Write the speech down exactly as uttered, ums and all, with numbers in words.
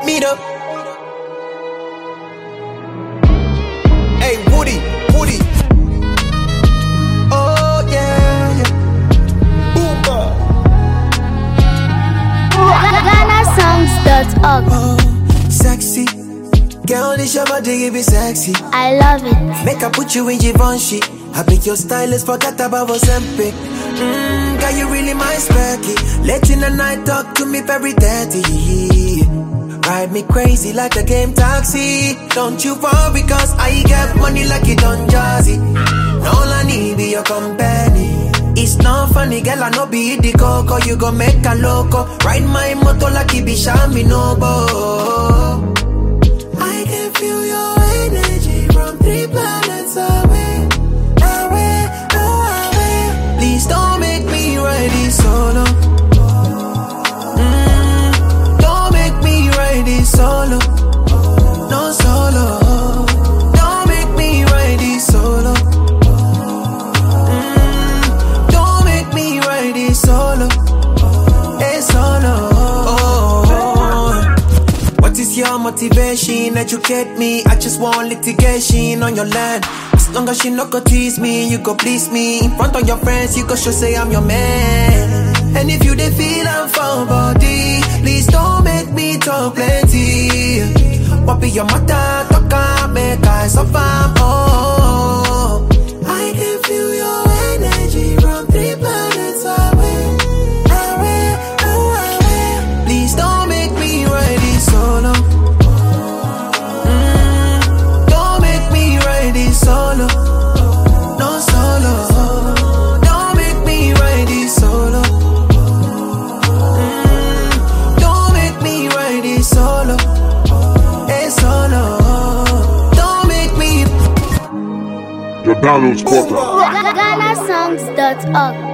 beat up. Hey, Woody, Woody. Oh, yeah, yeah. Boomba. Ghana songs dot org. Oh, sexy. Girl, this your body, give me sexy. I love it. Make I put you in Givenchy. I make your stylist forget about what's empty. Mmm, girl, you really my specky. Late in the night, talk to me very dirty. Ride me crazy like a game taxi. Don't you worry, cause I get money like it on Jazzy. All I need be your company. It's not funny, girl, I know be the coco. You go make a loco. Ride my motor like it be Shami Nobo. I can feel your energy from three planets away. Away, away. Please don't make me ride it solo. Mm, don't make me ride it solo. No solo. Don't make me ride it solo. Mm, don't make me ride it solo. It's solo. What is your motivation? Educate me. I just want litigation on your land. As long as you no go tease me, you go please me. In front of your friends, you go show say I'm your man. And if you dey feel I'm for body, please don't make me talk plenty. What be your matter? Talk and make I suffer. Oh, I can feel your energy from three planets away. Away, away. Please don't make me ride it solo. Mm, don't make me ride it solo. No solo. Don't make me ride it solo. Mm, don't make me ride it solo. It's solo. Don't make me. The download quarter. Ghana songs dot org.